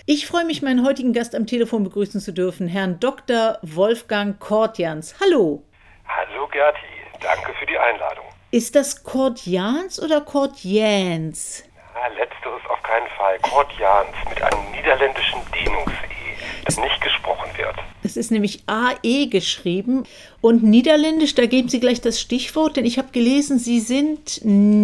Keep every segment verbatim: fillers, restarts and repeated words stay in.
Ich freue mich, meinen heutigen Gast am Telefon begrüßen zu dürfen, Herrn Doktor Wolfgang Kortjans. Hallo. Hallo Gerti, danke für die Einladung. Ist das Kortjans oder Kortjans? Ja, letzteres auf keinen Fall. Kortjans mit einem niederländischen Dehnungs-E, das nicht gesprochen wird. Es ist nämlich A E geschrieben und niederländisch, da geben Sie gleich das Stichwort, denn ich habe gelesen, Sie sind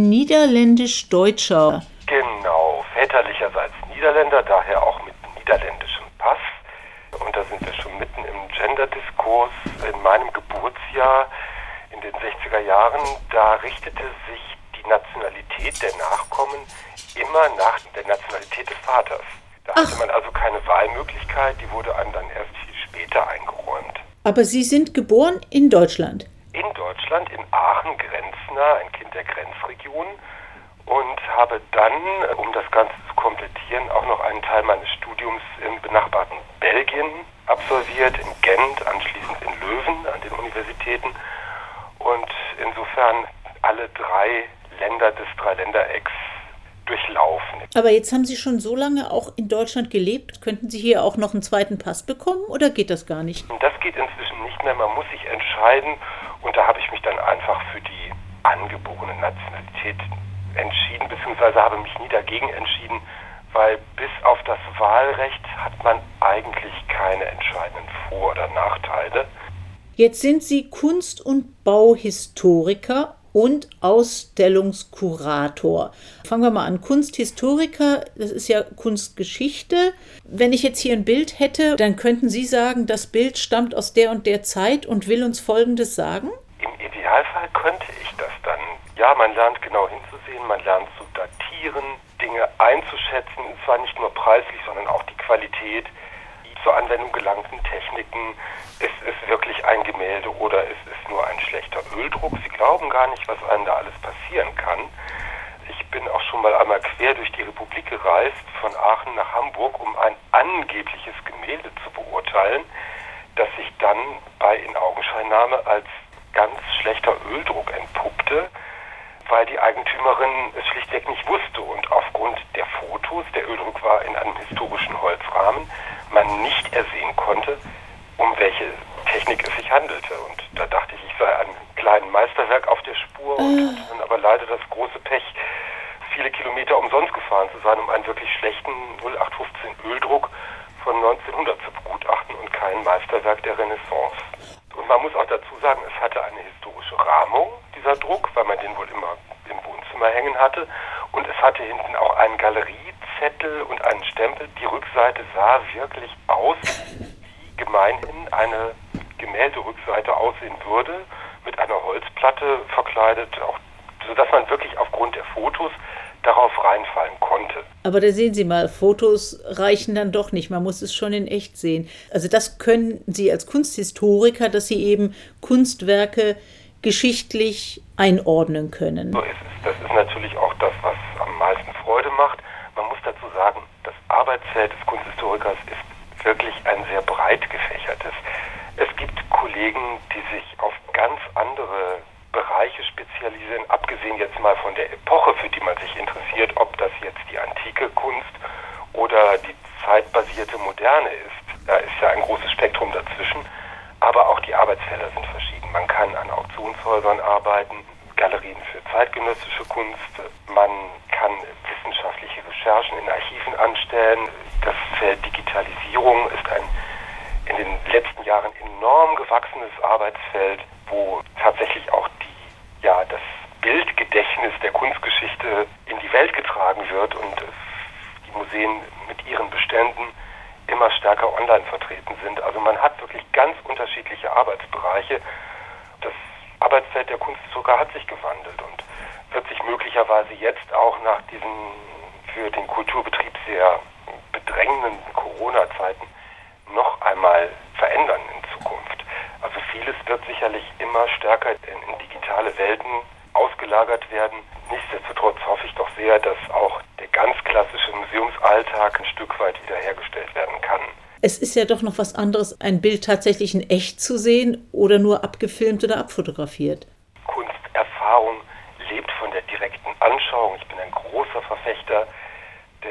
niederländisch-Deutscher. Genau, väterlicherseits Niederländer, daher auch mit niederländischem Pass. Und da sind wir schon mitten im Gender-Diskurs. In meinem Geburtsjahr in den sechziger Jahren, da richtete sich die Nationalität der Nachkommen immer nach der Nationalität des Vaters. Da Ach. hatte man also keine Wahlmöglichkeit, die wurde einem dann erst viel später eingeräumt. Aber Sie sind geboren in Deutschland? In Deutschland, in Aachen, grenznah, ein Kind der Grenzregion. Und habe dann, um das Ganze zu komplettieren, auch noch einen Teil meines Studiums im benachbarten Belgien absolviert, in Gent, anschließend in Leuven an den Universitäten. Und insofern alle drei Länder des Dreiländerecks durchlaufen. Aber jetzt haben Sie schon so lange auch in Deutschland gelebt. Könnten Sie hier auch noch einen zweiten Pass bekommen oder geht das gar nicht? Das geht inzwischen nicht mehr. Man muss sich entscheiden. Und da habe ich mich dann einfach für die angeborene Nationalität entschieden, beziehungsweise habe mich nie dagegen entschieden, weil bis auf das Wahlrecht hat man eigentlich keine entscheidenden Vor- oder Nachteile. Jetzt sind Sie Kunst- und Bauhistoriker und Ausstellungskurator. Fangen wir mal an. Kunsthistoriker, das ist ja Kunstgeschichte. Wenn ich jetzt hier ein Bild hätte, dann könnten Sie sagen, das Bild stammt aus der und der Zeit und will uns Folgendes sagen? Im Idealfall könnte ich das dann. Ja, man lernt genau hinzusehen, man lernt zu datieren, Dinge einzuschätzen, und zwar nicht nur preislich, sondern auch die Qualität, die zur Anwendung gelangten Techniken. Ist es wirklich ein Gemälde oder ist es nur ein schlechter Öldruck? Sie glauben gar nicht, was einem da alles passieren kann. Ich bin auch schon mal einmal quer durch die Republik gereist, von Aachen nach Hamburg, um ein angebliches Gemälde zu beurteilen, das sich dann bei Inaugenscheinnahme als ganz schlechter Öldruck entpuppte, weil die Eigentümerin es schlichtweg nicht wusste und aufgrund der Fotos, der Öldruck war in einem historischen Holzrahmen, man nicht ersehen konnte, um welche Technik es sich handelte. Und da dachte ich, ich sei einem kleinen Meisterwerk auf der Spur und Ah. hatte dann aber leider das große Pech, viele Kilometer umsonst gefahren zu sein, um einen wirklich schlechten null acht fünfzehn Öldruck von neunzehnhundert zu begutachten und kein Meisterwerk der Renaissance. Und man muss auch dazu sagen, es hatte eine historische Rahmung, dieser Druck, weil man den wohl immer im Wohnzimmer hängen hatte. Und es hatte hinten auch einen Galeriezettel und einen Stempel. Die Rückseite sah wirklich aus, wie gemeinhin eine Gemälderückseite aussehen würde, mit einer Holzplatte verkleidet, auch, sodass man wirklich aufgrund der Fotos darauf reinfallen konnte. Aber da sehen Sie mal, Fotos reichen dann doch nicht. Man muss es schon in echt sehen. Also das können Sie als Kunsthistoriker, dass Sie eben Kunstwerke geschichtlich einordnen können. So ist es. Das ist natürlich auch das, was am meisten Freude macht. Man muss dazu sagen, das Arbeitsfeld des Kunsthistorikers ist wirklich ein sehr breit gefächertes. Es gibt Kollegen, die sich auf ganz andere Bereiche spezialisieren, abgesehen jetzt mal von der Epoche, für die man sich interessiert, ob das jetzt die antike Kunst oder die zeitbasierte Moderne ist. Da ist ja ein großes Spektrum dazwischen, aber auch die Arbeitsfelder sind verschieden. Man kann an Auktionshäusern arbeiten, Galerien für zeitgenössische Kunst, man kann wissenschaftliche Recherchen in Archiven anstellen. Das Feld Digitalisierung ist ein in den letzten Jahren enorm gewachsenes Arbeitsfeld, wo tatsächlich auch die, ja, das Bildgedächtnis der Kunstgeschichte in die Welt getragen wird und die Museen mit ihren Beständen immer stärker online vertreten sind. Also man hat wirklich ganz unterschiedliche Arbeitsbereiche. Das Arbeitsfeld der Kunsthistoriker hat sich gewandelt und wird sich möglicherweise jetzt auch nach diesen für den Kulturbetrieb sehr bedrängenden Corona-Zeiten noch einmal verändern in Zukunft. Also vieles wird sicherlich immer stärker in, in digitale Welten ausgelagert werden. Nichtsdestotrotz hoffe ich doch sehr, dass auch der ganz klassische Museumsalltag ein Stück weit wiederhergestellt werden kann. Es ist ja doch noch was anderes, ein Bild tatsächlich in echt zu sehen oder nur abgefilmt oder abfotografiert. Kunsterfahrung lebt von der direkten Anschauung. Ich bin ein großer Verfechter des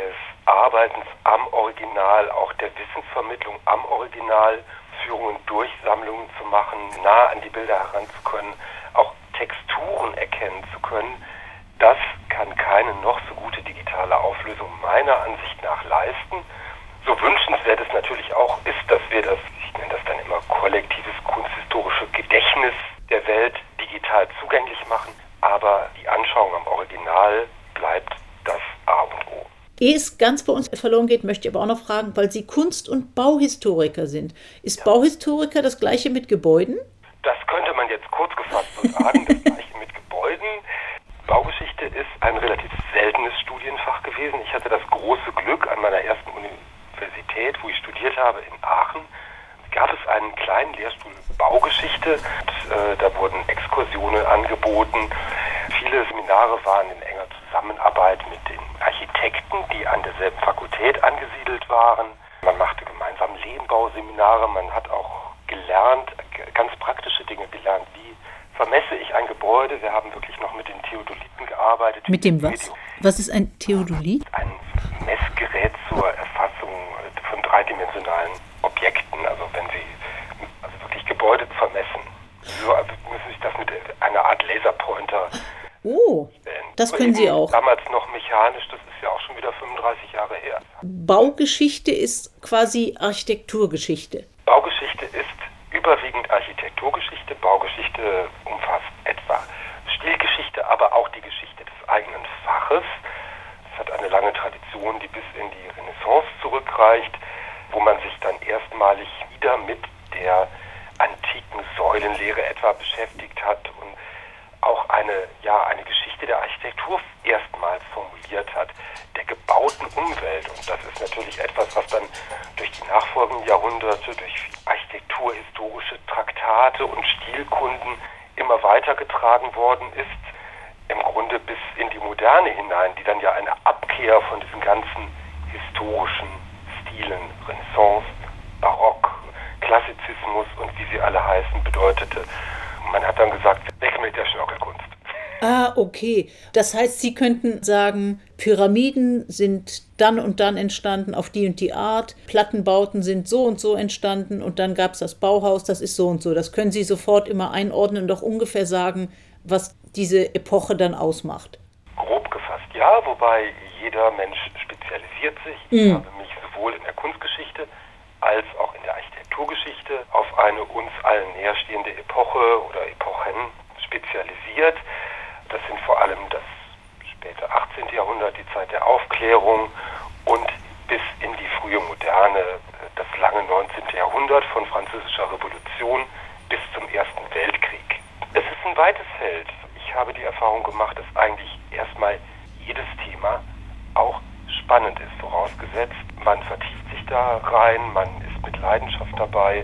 Arbeitens am Original, auch der Wissensvermittlung am Original, Führungen durch Sammlungen zu machen, nah an die Bilder heranzukommen, auch Texturen erkennen zu können. Das kann keine noch so gute digitale Auflösung meiner Ansicht nach leisten. So wünschenswert es natürlich auch ist, dass wir das, ich nenne das dann immer kollektives kunsthistorische Gedächtnis der Welt digital zugänglich machen, aber die Anschauung am Original bleibt das A und O. Ehe es ganz bei uns verloren geht, möchte ich aber auch noch fragen, weil Sie Kunst- und Bauhistoriker sind. Ist ja. Bauhistoriker das Gleiche mit Gebäuden? Das könnte man jetzt kurz gefasst so sagen, das Gleiche mit Gebäuden. Baugeschichte ist ein relativ seltenes Studienfach gewesen. Ich hatte das große Glück, an meiner ersten Universität, wo ich studiert habe, in Aachen, gab es einen kleinen Lehrstuhl Baugeschichte. Und, äh, da wurden Exkursionen angeboten. Viele Seminare waren in enger Zusammenarbeit mit den Architekten, die an derselben Fakultät angesiedelt waren. Man machte gemeinsam Lehmbauseminare. Man hat auch gelernt, ganz praktische Dinge gelernt, wie vermesse ich ein Gebäude. Wir haben wirklich noch mit den Theodoliten gearbeitet. Mit dem was? Was ist ein Theodolit? Ein Messgerät zur Erfassung von dreidimensionalen Objekten. Also wenn Sie also wirklich Gebäude vermessen, so also müssen Sie sich das mit einer Art Laserpointer Oh, das können Sie auch. Damals noch mechanisch, das ist ja auch schon wieder fünfunddreißig Jahre her. Baugeschichte ist quasi Architekturgeschichte. Baugeschichte ist überwiegend Architekturgeschichte. Baugeschichte umfasst etwa Stilgeschichte, aber auch die Geschichte des eigenen Faches. Es hat eine lange Tradition, die bis in die Renaissance zurückreicht, wo man sich dann erstmalig wieder mit der antiken Säulenlehre etwa beschäftigt hat und auch eine, ja, eine Geschichte der Architektur erstmals formuliert hat, der gebauten Umwelt. Und das ist natürlich etwas, was dann durch die nachfolgenden Jahrhunderte, durch architekturhistorische Traktate und Stilkunden immer weitergetragen worden ist, im Grunde bis in die Moderne hinein, die dann ja eine Abkehr von diesen ganzen historischen Stilen, Renaissance, Barock, Klassizismus und wie sie alle heißen, bedeutete. Und man hat dann gesagt, weg mit der Schnörkelkunst. Ah, okay. Das heißt, Sie könnten sagen, Pyramiden sind dann und dann entstanden auf die und die Art, Plattenbauten sind so und so entstanden und dann gab es das Bauhaus, das ist so und so. Das können Sie sofort immer einordnen und doch ungefähr sagen, was diese Epoche dann ausmacht. Grob gefasst, ja, wobei jeder Mensch spezialisiert sich. Ich mm. habe mich sowohl in der Kunstgeschichte als auch in der Architekturgeschichte auf eine uns allen näherstehende Epoche oder Epochen spezialisiert. Das sind vor allem das späte achtzehnte Jahrhundert, die Zeit der Aufklärung und bis in die frühe Moderne, das lange neunzehnte Jahrhundert von französischer Revolution bis zum Ersten Weltkrieg. Es ist ein weites Feld. Ich habe die Erfahrung gemacht, dass eigentlich erstmal jedes Thema auch spannend ist, vorausgesetzt, man vertieft sich da rein, man ist mit Leidenschaft dabei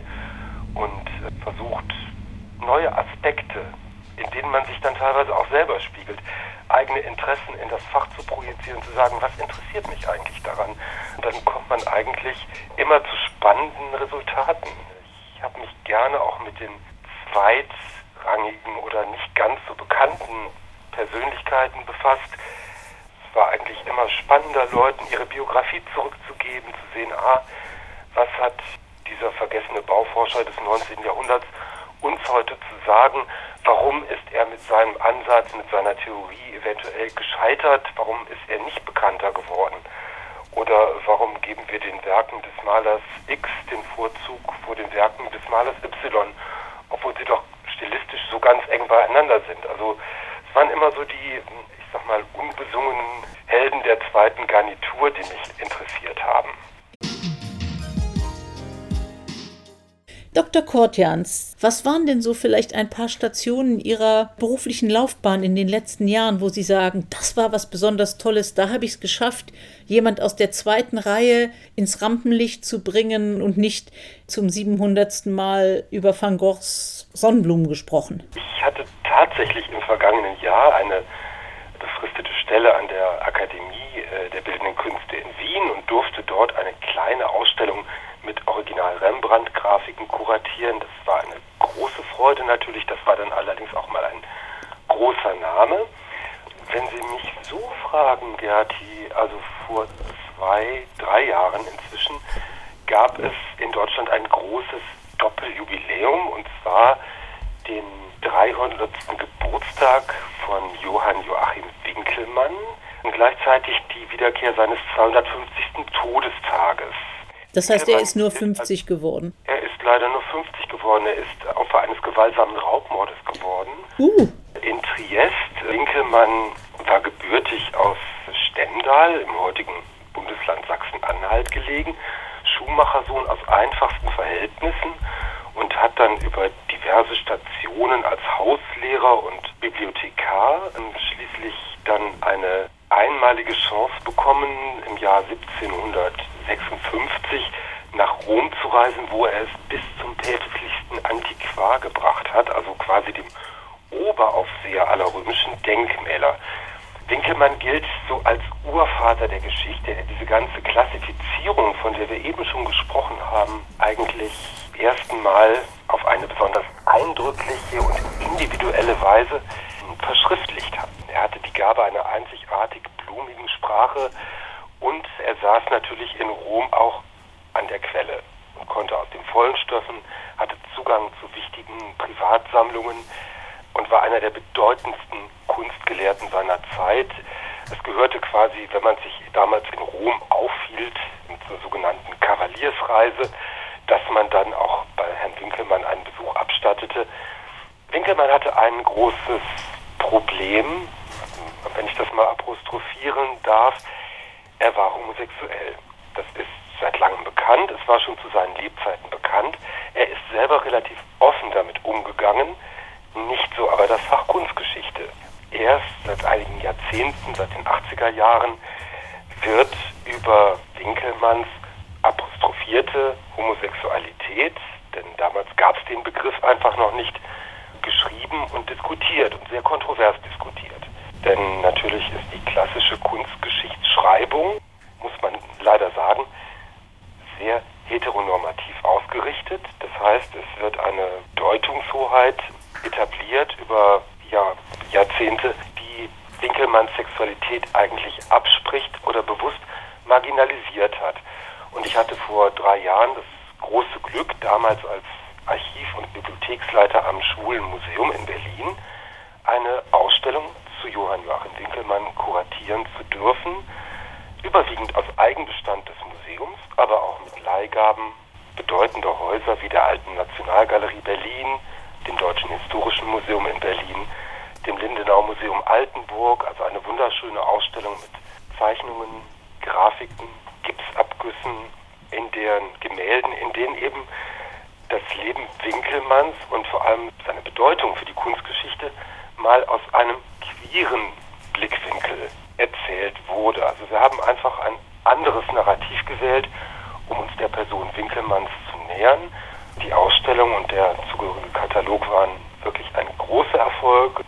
und versucht neue Aspekte, in denen man sich dann teilweise auch selber spiegelt, eigene Interessen in das Fach zu projizieren, zu sagen, was interessiert mich eigentlich daran? Und dann kommt man eigentlich immer zu spannenden Resultaten. Ich habe mich gerne auch mit den zweitrangigen oder nicht ganz so bekannten Persönlichkeiten befasst. Es war eigentlich immer spannender, Leuten ihre Biografie zurückzugeben, zu sehen, ah, was hat dieser vergessene Bauforscher des neunzehnten Jahrhunderts uns heute zu sagen, warum ist er mit seinem Ansatz, mit seiner Theorie eventuell gescheitert, warum ist er nicht bekannter geworden? Oder warum geben wir den Werken des Malers X den Vorzug vor den Werken des Malers Y, obwohl sie doch stilistisch so ganz eng beieinander sind? Also es waren immer so die, ich sag mal, unbesungenen Helden der zweiten Garnitur, die mich interessiert haben. Doktor Kortjans, was waren denn so vielleicht ein paar Stationen Ihrer beruflichen Laufbahn in den letzten Jahren, wo Sie sagen, das war was besonders Tolles, da habe ich es geschafft, jemand aus der zweiten Reihe ins Rampenlicht zu bringen und nicht zum siebenhundertsten Mal über Van Goghs Sonnenblumen gesprochen? Ich hatte tatsächlich im vergangenen Jahr eine befristete Stelle an der Akademie der Bildenden Künste in Wien und durfte dort eine kleine Ausstellung mit Original-Rembrandt-Grafiken kuratieren. Das war eine große Freude natürlich, das war dann allerdings auch mal ein großer Name. Wenn Sie mich so fragen, Gerti, also vor zwei Menschen gab es in Deutschland ein großes Doppeljubiläum, und zwar den dreihundertsten Geburtstag von Johann Joachim Winckelmann und gleichzeitig die Wiederkehr seines zweihundertfünfzigsten Todestages. Das heißt, er ist nur fünfzig geworden? Er ist leider nur fünfzig geworden. Er ist Opfer eines gewaltsamen Raubmordes geworden. Uh. In Triest. Winckelmann war gebürtig aus Stendal, im heutigen Bundesland Sachsen-Anhalt gelegen, Schuhmachersohn aus einfachsten Verhältnissen und hat dann über diverse Stationen als Hauslehrer und Bibliothekar schließlich dann eine einmalige Chance bekommen, im Jahr siebzehnhundertsechsundfünfzig nach Rom zu reisen, wo er es bis zum päpstlichsten Antiquar gebracht hat, also quasi dem Oberaufseher aller römischen Denkmäler. Winckelmann gilt so als Urvater der Geschichte, der diese ganze Klassifizierung, von der wir eben schon gesprochen haben, eigentlich ersten Mal auf eine besonders eindrückliche und individuelle Weise verschriftlicht hat. Er hatte die Gabe einer einzigartig blumigen Sprache und er saß natürlich in Rom auch an der Quelle und konnte aus den vollen Stoffen, hatte Zugang zu wichtigen Privatsammlungen und war einer der bedeutendsten Kunstgelehrten seiner Zeit. Es gehörte quasi, wenn man sich damals in Rom aufhielt, mit einer sogenannten Kavaliersreise, dass man dann auch bei Herrn Winckelmann einen Besuch abstattete. Winckelmann hatte ein großes Problem, wenn ich das mal apostrophieren darf. Er war homosexuell. Das ist seit langem bekannt. Es war schon zu seinen Lebzeiten bekannt. Er ist selber relativ offen damit umgegangen. Nicht so aber das Fach Kunstgeschichte. Erst seit einigen Jahrzehnten, seit den achtziger Jahren, wird über Winckelmanns apostrophierte Homosexualität, denn damals gab es den Begriff einfach noch nicht, geschrieben und diskutiert und sehr kontrovers diskutiert. Denn natürlich ist die klassische Kunstgeschichtsschreibung, muss man leider sagen, sehr heteronormativ ausgerichtet. Das heißt, es wird eine Deutungshoheit etabliert über ja, Jahrzehnte, die Winckelmanns Sexualität eigentlich abspricht oder bewusst marginalisiert hat. Und ich hatte vor drei Jahren das große Glück, damals als Archiv- und Bibliotheksleiter am Schwulen Museum in Berlin, eine Ausstellung zu Johann Joachim Winckelmann kuratieren zu dürfen, überwiegend aus Eigenbestand des Museums, aber auch mit Leihgaben bedeutender Häuser wie der Alten Nationalgalerie Berlin, dem Deutschen Historischen Museum in Berlin, dem Lindenau Museum Altenburg, also eine wunderschöne Ausstellung mit Zeichnungen, Grafiken, Gipsabgüssen, in deren Gemälden, in denen eben das Leben Winckelmanns und vor allem seine Bedeutung für die Kunstgeschichte mal aus einem queeren Blickwinkel erzählt wurde. Also wir haben einfach ein anderes Narrativ gewählt, um uns der Person Winckelmanns zu nähern. Die Ausstellung und der zugehörige Katalog waren wirklich ein großer Erfolg.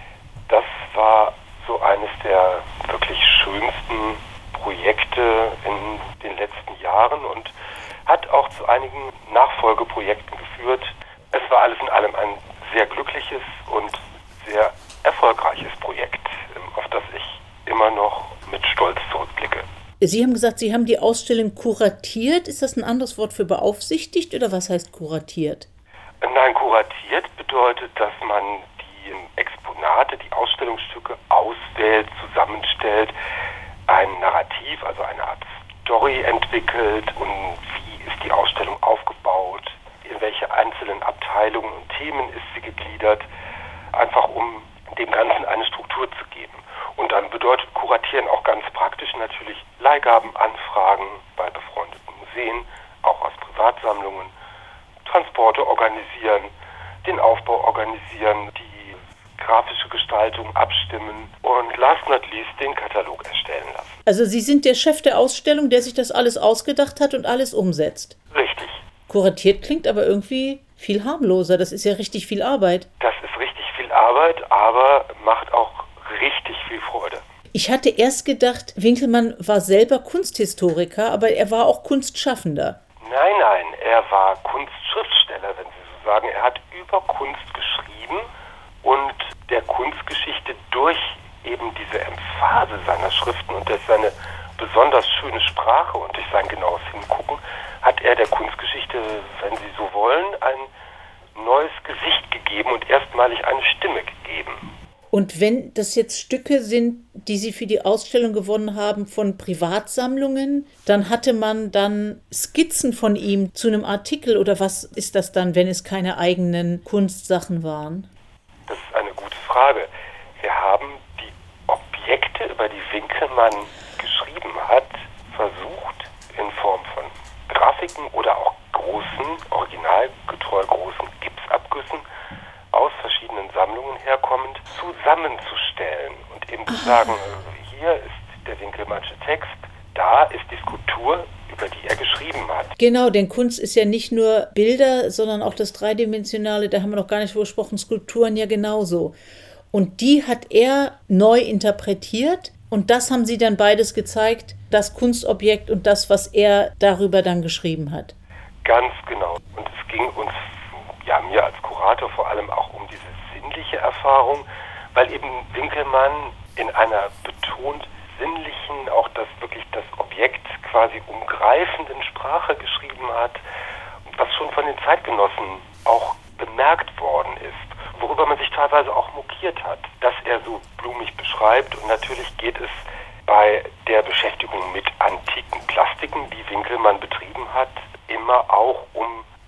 Das war so eines der wirklich schönsten Projekte in den letzten Jahren und hat auch zu einigen Nachfolgeprojekten geführt. Es war alles in allem ein sehr glückliches und sehr erfolgreiches Projekt, auf das ich immer noch mit Stolz zurückblicke. Sie haben gesagt, Sie haben die Ausstellung kuratiert. Ist das ein anderes Wort für beaufsichtigt oder was heißt kuratiert? Nein, kuratiert bedeutet, dass man die Exponate, die Ausstellungsstücke auswählt, zusammenstellt, ein Narrativ, also eine Art Story entwickelt und wie ist die Ausstellung aufgebaut, in welche einzelnen Abteilungen und Themen ist sie gegliedert, einfach um dem Ganzen eine Struktur zu geben. Und dann bedeutet Kuratieren auch ganz praktisch natürlich Leihgaben, Anfragen bei befreundeten Museen, auch aus Privatsammlungen, Transporte organisieren, den Aufbau organisieren, die grafische Gestaltung abstimmen und last not least den Katalog erstellen lassen. Also Sie sind der Chef der Ausstellung, der sich das alles ausgedacht hat und alles umsetzt? Richtig. Kuratiert klingt aber irgendwie viel harmloser. Das ist ja richtig viel Arbeit. Das ist richtig viel Arbeit, aber macht auch richtig viel Freude. Ich hatte erst gedacht, Winckelmann war selber Kunsthistoriker, aber er war auch Kunstschaffender. Nein, nein, er war Kunstschriftsteller, wenn Sie so sagen. Er hat über Kunst geschrieben und der Kunstgeschichte durch eben diese Emphase seiner Schriften und durch seine besonders schöne Sprache und durch sein genaues Hingucken hat er der Kunstgeschichte, wenn Sie so wollen, ein neues Gesicht gegeben und erstmalig eine Stimme gegeben. Und wenn das jetzt Stücke sind, die Sie für die Ausstellung gewonnen haben von Privatsammlungen, dann hatte man dann Skizzen von ihm zu einem Artikel oder was ist das dann, wenn es keine eigenen Kunstsachen waren? Das ist eine gute Frage. Wir haben die Objekte, über die Winkelmann geschrieben hat, versucht in Form von Grafiken oder auch großen, originalgetreu großen Gipsabgüssen aus verschiedenen Sammlungen herkommend zusammenzustellen und eben zu sagen, hier ist der Winkelmannsche Text, da ist die Skulptur, über die er geschrieben hat. Genau, denn Kunst ist ja nicht nur Bilder, sondern auch das Dreidimensionale, da haben wir noch gar nicht gesprochen, Skulpturen ja genauso. Und die hat er neu interpretiert und das haben Sie dann beides gezeigt, das Kunstobjekt und das, was er darüber dann geschrieben hat. Ganz genau. Und es ging uns, ja mir als Kurator vor allem auch um diese sinnliche Erfahrung, weil eben Winkelmann in einer betont sinnlichen, auch das wirklich das Objekt quasi umgreifenden Sprache geschrieben hat, was schon von den Zeitgenossen auch bemerkt worden ist, worüber man sich teilweise auch mokiert hat, dass er so blumig beschreibt. Und natürlich geht es bei der Beschäftigung mit antiken Plastiken, die Winkelmann betrieben hat, immer auch um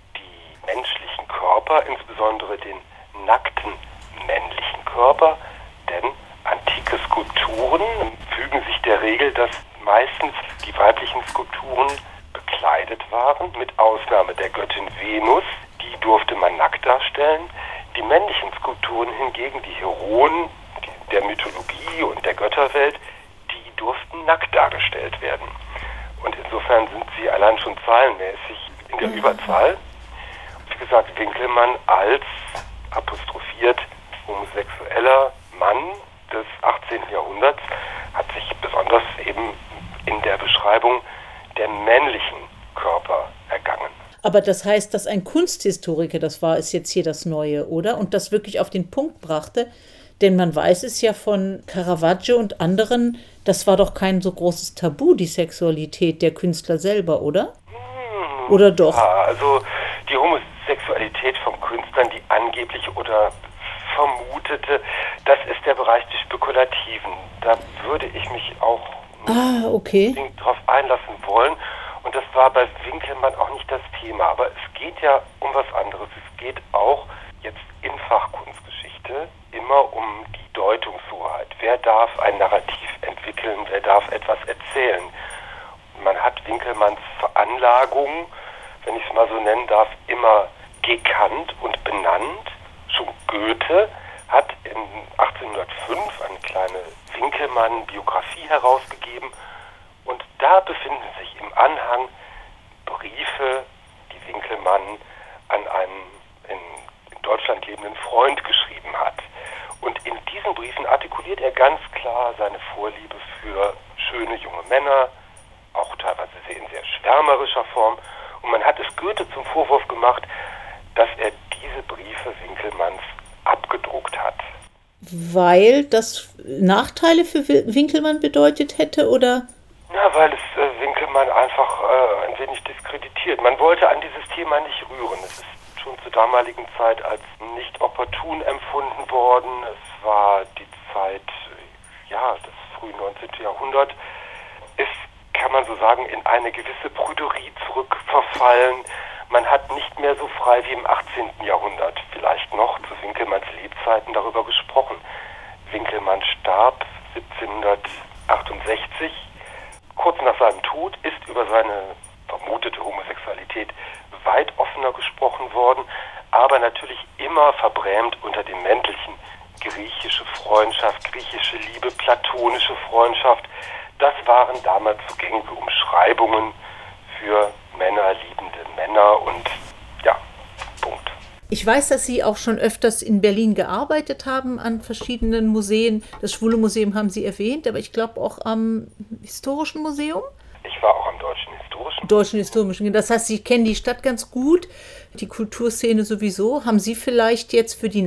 die menschlichen Körper, insbesondere den nackten männlichen Körper, denn antike Skulpturen fügen sich der Regel, dass meistens die weiblichen Skulpturen bekleidet waren, mit Ausnahme der Göttin Venus, die durfte man nackt darstellen. Die männlichen Skulpturen hingegen, die Heroen der Mythologie und der Götterwelt, die durften nackt dargestellt werden. Und insofern sind sie allein schon zahlenmäßig in der Überzahl. Wie gesagt, Winkelmann als apostrophiert homosexueller Mann des achtzehnten Jahrhunderts hat sich besonders eben in der Beschreibung der männlichen Körper ergangen. Aber das heißt, dass ein Kunsthistoriker das war, ist jetzt hier das Neue, oder? Und das wirklich auf den Punkt brachte. Denn man weiß es ja von Caravaggio und anderen, das war doch kein so großes Tabu, die Sexualität der Künstler selber, oder? Hm, oder doch? Ja, also die Homosexualität von Künstlern, die angeblich oder vermutete, das ist der Bereich des Spekulativen. Da würde ich mich auch ah, okay. nicht drauf einlassen wollen. Und das war bei Winkelmann auch nicht das Thema. Aber es geht ja um was anderes. Es geht auch jetzt in Fachkunstgeschichte immer um die Deutungshoheit. Wer darf ein Narrativ entwickeln? Wer darf etwas erzählen? Man hat Winkelmanns Veranlagung, wenn ich es mal so nennen darf, immer gekannt und benannt. Schon Goethe hat in achtzehnhundertfünf eine kleine Winkelmann-Biografie herausgegeben und da befinden sich im Anhang Briefe, die Winkelmann an einen in Deutschland lebenden Freund geschrieben hat. Und in diesen Briefen artikuliert er ganz klar seine Vorliebe für schöne junge Männer, auch teilweise in sehr schwärmerischer Form. Und man hat es Goethe zum Vorwurf gemacht, dass er diese Briefe Winkelmanns abgedruckt hat. Weil das Nachteile für Winkelmann bedeutet hätte, oder? Na, weil es äh, Winkelmann einfach äh, ein wenig diskreditiert. Man wollte an dieses Thema nicht rühren. Es ist schon zur damaligen Zeit als nicht opportun empfunden worden. Es war die Zeit, ja, des frühen neunzehnten Jahrhunderts. Es, kann man so sagen, in eine gewisse Prüderie zurückverfallen. Man hat nicht mehr so frei wie im achtzehnten Jahrhundert, vielleicht noch zu Winkelmanns Lebzeiten, darüber gesprochen. Winkelmann starb siebzehnhundertachtundsechzig. Kurz nach seinem Tod ist über seine vermutete Homosexualität weit offener gesprochen worden, aber natürlich immer verbrämt unter dem Mäntelchen griechische Freundschaft, griechische Liebe, platonische Freundschaft. Das waren damals so gängige Umschreibungen für Männer, liebende Männer und ja, Punkt. Ich weiß, dass Sie auch schon öfters in Berlin gearbeitet haben an verschiedenen Museen. Das Schwule Museum haben Sie erwähnt, aber ich glaube auch am Historischen Museum? Ich war auch am Deutschen Historischen. Deutschen Historischen. Das heißt, Sie kennen die Stadt ganz gut, die Kulturszene sowieso. Haben Sie vielleicht jetzt für die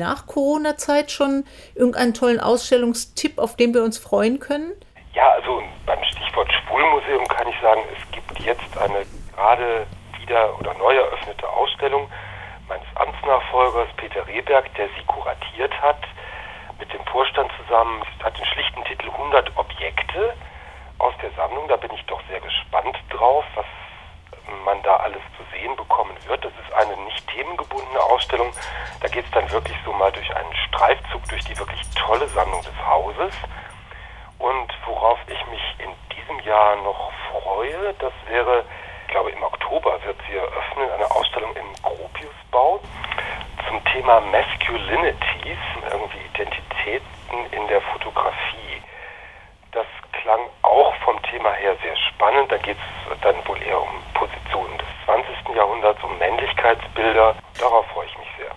Nach-Corona-Zeit schon irgendeinen tollen Ausstellungstipp, auf den wir uns freuen können? Ja, also beim Stichwort Schwulmuseum kann ich sagen, es gibt jetzt eine gerade wieder oder neu eröffnete Ausstellung meines Amtsnachfolgers Peter Rehberg, der sie kuratiert hat, mit dem Vorstand zusammen. Es hat den schlichten Titel hundert Objekte aus der Sammlung. Da bin ich doch sehr gespannt drauf, was man da alles zu sehen bekommen wird. Das ist eine nicht themengebundene Ausstellung. Da geht es dann wirklich so mal durch einen Streifzug durch die wirklich tolle Sammlung des Hauses. Und worauf ich mich in diesem Jahr noch freue, das wäre, ich glaube im Oktober wird sie eröffnen, eine Ausstellung im Gropiusbau zum Thema Masculinities, irgendwie Identitäten in der Fotografie. Das klang auch vom Thema her sehr spannend. Da geht es dann wohl eher um Positionen des zwanzigsten Jahrhunderts, um Männlichkeitsbilder. Darauf freue ich mich sehr.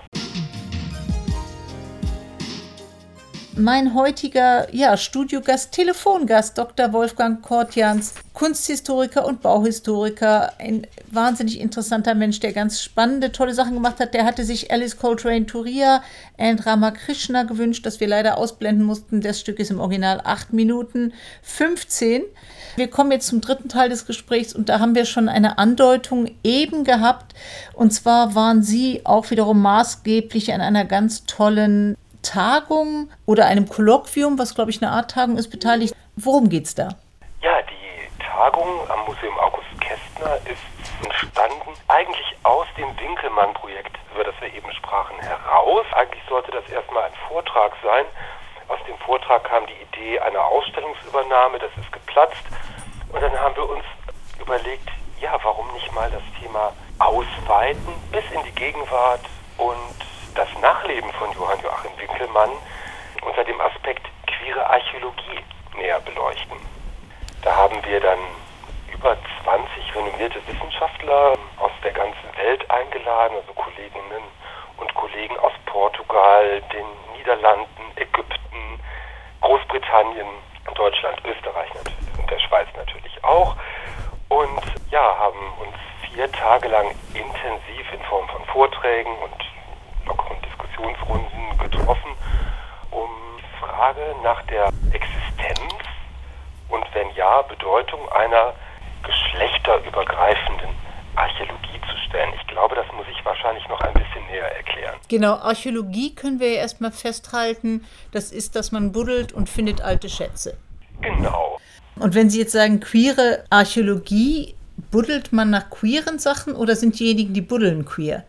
Mein heutiger ja, Studiogast, Telefongast, Doktor Wolfgang Kortjans, Kunsthistoriker und Bauhistoriker, ein wahnsinnig interessanter Mensch, der ganz spannende, tolle Sachen gemacht hat. Der hatte sich Alice Coltrane Turia and Ramakrishna gewünscht, das wir leider ausblenden mussten. Das Stück ist im Original acht Minuten fünfzehn. Wir kommen jetzt zum dritten Teil des Gesprächs und da haben wir schon eine Andeutung eben gehabt. Und zwar waren Sie auch wiederum maßgeblich an einer ganz tollen Tagung oder einem Kolloquium, was glaube ich eine Art Tagung ist, beteiligt. Worum geht's da? Ja, die Tagung am Museum August Kästner ist entstanden eigentlich aus dem Winkelmann-Projekt, über das wir eben sprachen, heraus. Eigentlich sollte das erstmal ein Vortrag sein. Aus dem Vortrag kam die Idee einer Ausstellungsübernahme, das ist geplatzt. Und dann haben wir uns überlegt, ja, warum nicht mal das Thema ausweiten bis in die Gegenwart und das Nachleben von Johann Joachim Winkelmann unter dem Aspekt queere Archäologie näher beleuchten. Da haben wir dann über zwanzig renommierte Wissenschaftler aus der ganzen Welt eingeladen, also Kolleginnen und Kollegen aus Portugal, den Niederlanden, Ägypten, Großbritannien, Deutschland, Österreich und der Schweiz natürlich auch. Und ja, haben uns vier Tage lang intensiv in Form von Vorträgen und lockeren Diskussionsrunden getroffen, um die Frage nach der Existenz und wenn ja, Bedeutung einer geschlechterübergreifenden Archäologie zu stellen. Ich glaube, das muss ich wahrscheinlich noch ein bisschen näher erklären. Genau, Archäologie können wir ja erstmal festhalten, das ist, dass man buddelt und findet alte Schätze. Genau. Und wenn Sie jetzt sagen, queere Archäologie, buddelt man nach queeren Sachen oder sind diejenigen, die buddeln, queer?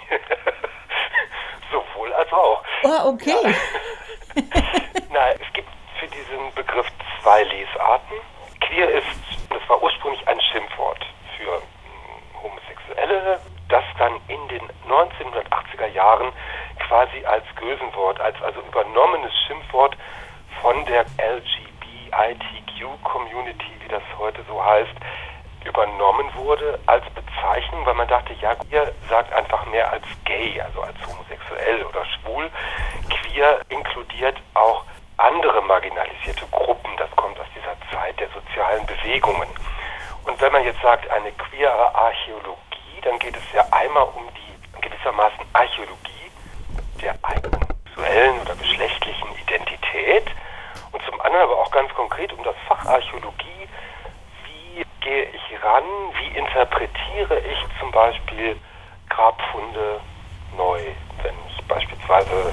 Sowohl als auch. Oh, okay. Ja. Na, es gibt für diesen Begriff zwei Lesarten. Queer ist, das war ursprünglich ein Schimpfwort für Homosexuelle, das dann in den neunzehnhundertachtziger Jahren quasi als Gösenwort, als also übernommenes Schimpfwort von der L G B T Q Community, wie das heute so heißt, übernommen wurde als Bezeichnung, weil man dachte, ja, queer sagt einfach mehr als gay, also als homosexuell oder schwul. Queer inkludiert auch andere marginalisierte Gruppen, das kommt aus dieser Zeit der sozialen Bewegungen. Und wenn man jetzt sagt, eine queere Archäologie, dann geht es ja einmal um die gewissermaßen Archäologie der eigenen sexuellen oder geschlechtlichen Identität und zum anderen aber auch ganz konkret um das Fach Archäologie. Wie gehe ich ran, wie interpretiere ich zum Beispiel Grabfunde neu, wenn ich beispielsweise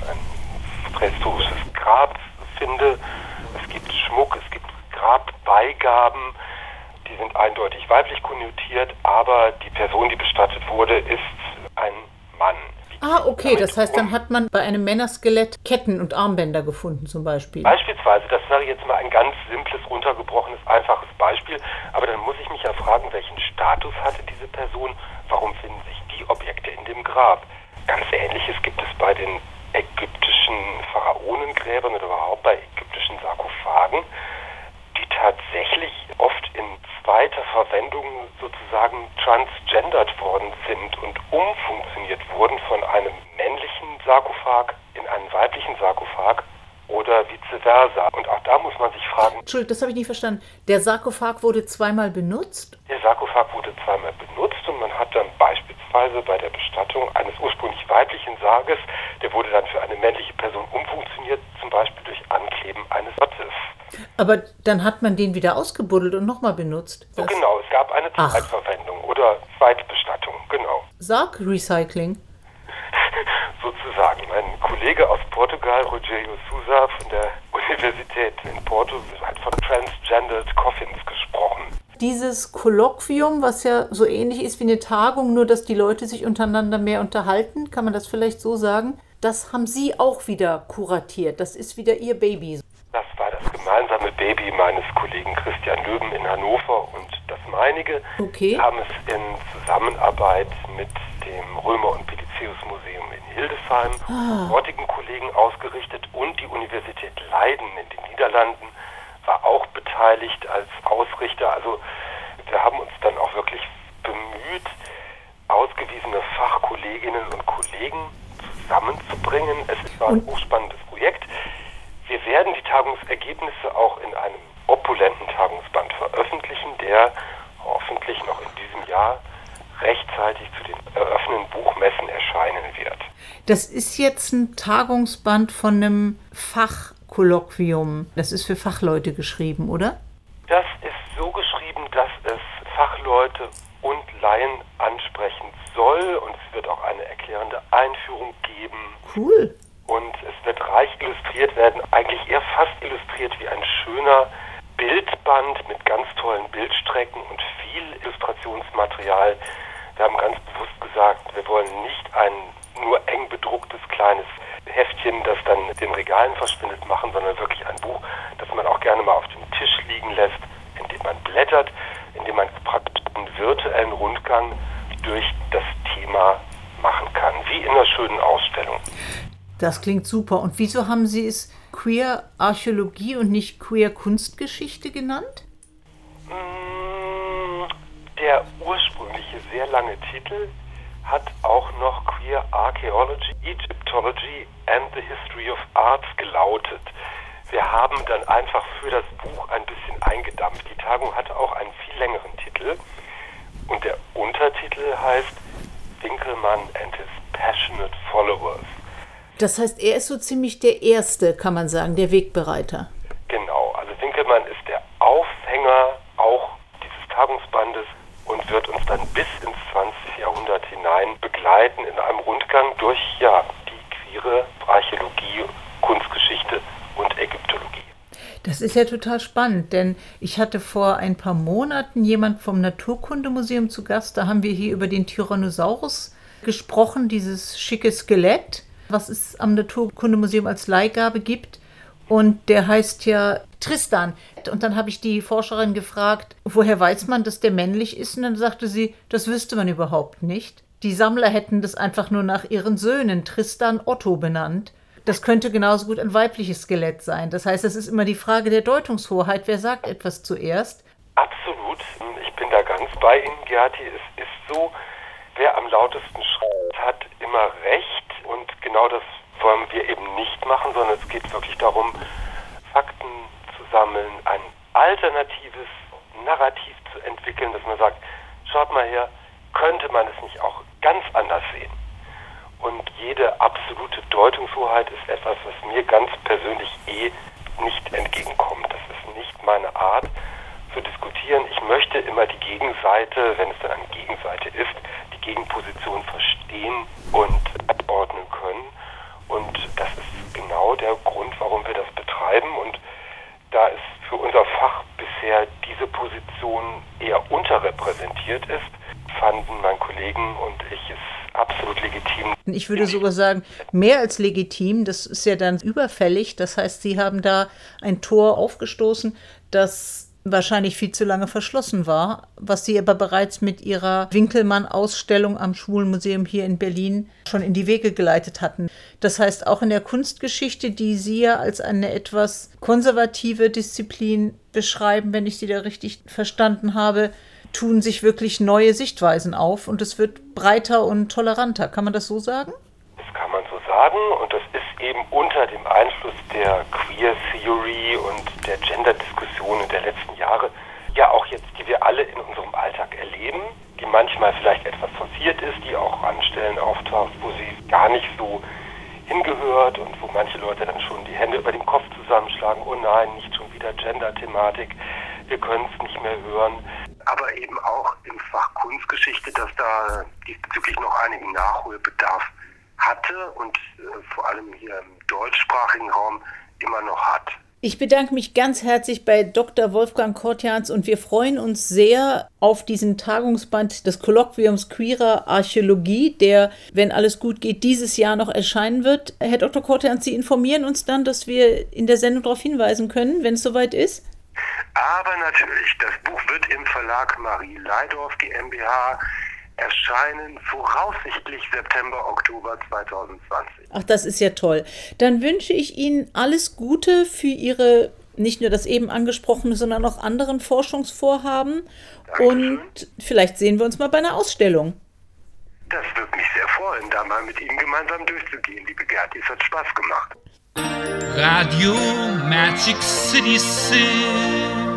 ein prähistorisches Grab finde. Es gibt Schmuck, es gibt Grabbeigaben, die sind eindeutig weiblich konnotiert, aber die Person, die bestattet wurde, ist ein Mann. Ah, okay, das heißt, dann hat man bei einem Männerskelett Ketten und Armbänder gefunden zum Beispiel. Beispielsweise, das wäre jetzt mal ein ganz simples, runtergebrochenes, einfaches Beispiel, aber dann muss ich mich ja fragen, welchen Status hatte diese Person, warum finden sich die Objekte in dem Grab? Ganz Ähnliches gibt es bei den ägyptischen Pharaonengräbern oder überhaupt bei ägyptischen Sarkophagen, die tatsächlich oft in zweiter Verwendung sozusagen transgendert worden sind und umfunktioniert wurden von einem männlichen Sarkophag in einen weiblichen Sarkophag oder vice versa. Und auch da muss man sich fragen... Entschuldigung, das habe ich nicht verstanden. Der Sarkophag wurde zweimal benutzt? Der Sarkophag wurde zweimal benutzt und man hat dann beispielsweise bei der Bestattung eines ursprünglich weiblichen Sarges, der wurde dann für eine männliche Person umfunktioniert, zum Beispiel durch Ankleben eines Gottes. Aber dann hat man den wieder ausgebuddelt und nochmal benutzt. So genau, es gab eine Ach. Zweitverwendung oder Zweitbestattung, genau. Sargrecycling. Sozusagen. Mein Kollege aus Portugal, Rogério Sousa von der Universität in Porto, hat von Transgendered Coffins gesprochen. Dieses Kolloquium, was ja so ähnlich ist wie eine Tagung, nur dass die Leute sich untereinander mehr unterhalten, kann man das vielleicht so sagen? Das haben Sie auch wieder kuratiert. Das ist wieder Ihr Baby. Das war das gemeinsame Baby meines Kollegen Christian Löwen in Hannover und das meinige. Okay. Wir haben es in Zusammenarbeit mit dem Römer- und Pelizaeus-Museum in Hildesheim, Ah. dortigen Kollegen ausgerichtet, und die Universität Leiden in den Niederlanden war auch beteiligt als Ausrichter. Also wir haben uns dann auch wirklich bemüht, ausgewiesene Fachkolleginnen und Kollegen zusammenzubringen. Es war ein hochspannendes Projekt. Wir werden die Tagungsergebnisse auch in einem opulenten Tagungsband veröffentlichen, der hoffentlich noch in diesem Jahr rechtzeitig zu den eröffnenden Buchmessen erscheinen wird. Das ist jetzt ein Tagungsband von einem Fachkolloquium. Das ist für Fachleute geschrieben, oder? Das ist so geschrieben, dass es Fachleute und Laien ansprechen soll, und es wird auch eine erklärende Einführung geben. Cool. Und es wird reich illustriert werden, eigentlich eher fast illustriert wie ein schöner Bildband mit ganz tollen Bildstrecken und viel Illustrationsmaterial. Wir haben ganz bewusst gesagt, wir wollen nicht ein nur eng bedrucktes kleines Heftchen, das dann in den Regalen verschwindet, machen, sondern wirklich ein Buch, das man auch gerne mal auf dem Tisch liegen lässt, in dem man blättert, in dem man praktisch einen virtuellen Rundgang durch das Thema machen kann, wie in einer schönen Ausstellung. Das klingt super. Und wieso haben Sie es Queer Archäologie und nicht Queer Kunstgeschichte genannt? Der ursprüngliche sehr lange Titel hat auch noch Queer Archaeology, Egyptology and the History of Art gelautet. Wir haben dann einfach für das Buch ein bisschen eingedampft. Die Tagung hatte auch einen viel längeren Titel und der Untertitel heißt Winkelmann and his Passionate Followers. Das heißt, er ist so ziemlich der Erste, kann man sagen, der Wegbereiter. Genau, also Winkelmann ist der Aufhänger auch dieses Tagungsbandes und wird uns dann bis ins zwanzigste Jahrhundert hinein begleiten in einem Rundgang durch ja die queere Archäologie, Kunstgeschichte und Ägyptologie. Das ist ja total spannend, denn ich hatte vor ein paar Monaten jemand vom Naturkundemuseum zu Gast. Da haben wir hier über den Tyrannosaurus gesprochen, dieses schicke Skelett, was es am Naturkundemuseum als Leihgabe gibt. Und der heißt ja Tristan. Und dann habe ich die Forscherin gefragt, woher weiß man, dass der männlich ist? Und dann sagte sie, das wüsste man überhaupt nicht. Die Sammler hätten das einfach nur nach ihren Söhnen, Tristan, Otto, benannt. Das könnte genauso gut ein weibliches Skelett sein. Das heißt, es ist immer die Frage der Deutungshoheit. Wer sagt etwas zuerst? Absolut. Ich bin da ganz bei Ihnen, Gerti. Es ist so, wer am lautesten schreit, hat immer recht. Und genau das wollen wir eben nicht machen, sondern es geht wirklich darum, Fakten zu sammeln, ein alternatives Narrativ zu entwickeln, dass man sagt, schaut mal her, könnte man es nicht auch ganz anders sehen? Und jede absolute Deutungshoheit ist etwas, was mir ganz persönlich eh nicht entgegenkommt. Das ist nicht meine Art zu diskutieren. Ich möchte immer die Gegenseite, wenn es dann eine Gegenseite ist, die Gegenposition verstehen und einordnen können. Und das ist genau der Grund, warum wir das betreiben. Und da es für unser Fach bisher diese Position eher unterrepräsentiert ist, fanden mein Kollegen und ich es absolut legitim. Ich würde sogar sagen, mehr als legitim. Das ist ja dann überfällig. Das heißt, Sie haben da ein Tor aufgestoßen, das wahrscheinlich viel zu lange verschlossen war, was Sie aber bereits mit Ihrer Winkelmann-Ausstellung am Schwulenmuseum hier in Berlin schon in die Wege geleitet hatten. Das heißt, auch in der Kunstgeschichte, die Sie ja als eine etwas konservative Disziplin beschreiben, wenn ich Sie da richtig verstanden habe, tun sich wirklich neue Sichtweisen auf und es wird breiter und toleranter. Kann man das so sagen? Das kann man so sagen und das ist eben unter dem Einfluss der Queer Theory und der Gender-Diskussionen der letzten Jahre, ja auch jetzt, die wir alle in unserem Alltag erleben, die manchmal vielleicht etwas forciert ist, die auch an Stellen auftaucht, wo sie gar nicht so hingehört und wo manche Leute dann schon die Hände über den Kopf zusammenschlagen, oh nein, nicht schon wieder Gender-Thematik, wir können es nicht mehr hören. Aber eben auch im Fach Kunstgeschichte, dass da diesbezüglich noch einigen Nachholbedarf hatte und äh, vor allem hier im deutschsprachigen Raum immer noch hat. Ich bedanke mich ganz herzlich bei Doktor Wolfgang Kortjanz und wir freuen uns sehr auf diesen Tagungsband des Kolloquiums Queerer Archäologie, der, wenn alles gut geht, dieses Jahr noch erscheinen wird. Herr Doktor Kortjanz, Sie informieren uns dann, dass wir in der Sendung darauf hinweisen können, wenn es soweit ist? Aber natürlich, das Buch wird im Verlag Marie Leidorf GmbH erscheinen, voraussichtlich September, Oktober zwanzig zwanzig. Ach, das ist ja toll. Dann wünsche ich Ihnen alles Gute für Ihre, nicht nur das eben angesprochene, sondern auch anderen Forschungsvorhaben. Dankeschön. Und vielleicht sehen wir uns mal bei einer Ausstellung. Das würde mich sehr freuen, da mal mit Ihnen gemeinsam durchzugehen, liebe Gerti. Es hat Spaß gemacht. Radio Magic City Sim.